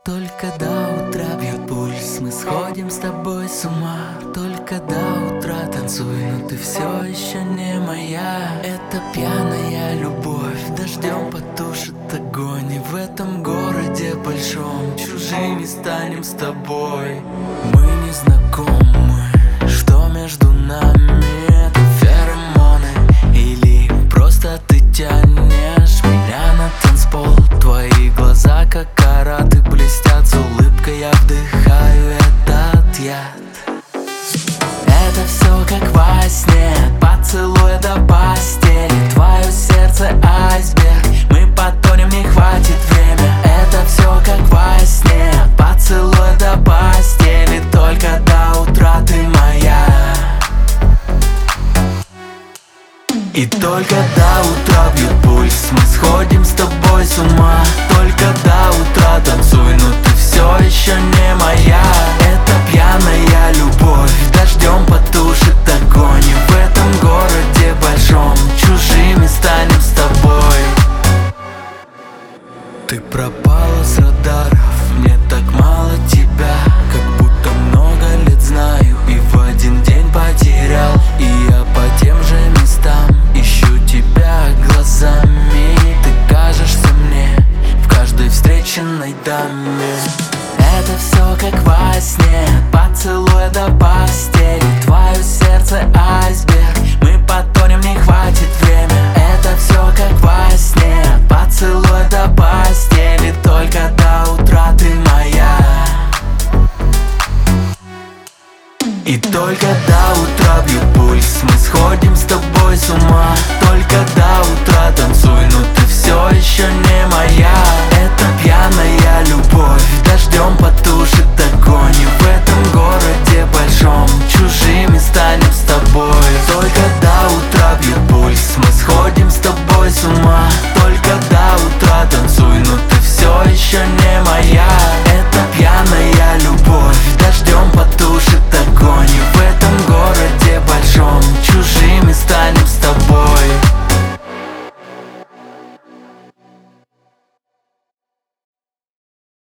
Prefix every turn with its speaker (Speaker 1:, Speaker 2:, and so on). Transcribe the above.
Speaker 1: Только до утра бьет пульс, мы сходим с тобой с ума. Только до утра танцуй, но ты все еще не моя. Это пьяная любовь, дождем потушит огонь. И в этом городе большом чужими станем с тобой. Мы не знакомы, что между нами? Это феромоны или просто ты тянешь меня на танцпол? Твои глаза как караты блестят, с улыбкой я вдыхаю этот яд. Это все как во сне, поцелуя до постели. Твое сердце айсберг, мы потонем, не хватит время. Это все как во сне, поцелуя до постели. Только до утра ты моя. И только до утра бьет пульс, мы сходим с тобой с ума. Только до утра танцуй, но ты все еще не моя. Это пьяная любовь, дождем потушит огонь. И в этом городе большом чужими станем с тобой. Ты пропала с радаров, мне так мало тебя. Как будто много лет знаю и в один день потерял. И я по тем же местам ищу тебя глазами. Ты кажешься мне в каждой встреченной даме. Это все как во сне, поцелуя до постели. Твое сердце айсберг, мы потонем, не хватит время. Это все как во сне, поцелуя до постели. Только до утра ты моя. И только до утра бьет пульс, мы сходим с тобой с ума. Только до утра танцуй, но ты все еще не моя. Это пьяная любовь, дождем потушит огонь. И в этом городе большом чужими станем с тобой. Только до утра бьет пульс, мы сходим с тобой с ума. Только до утра танцуй, но ты все еще не моя.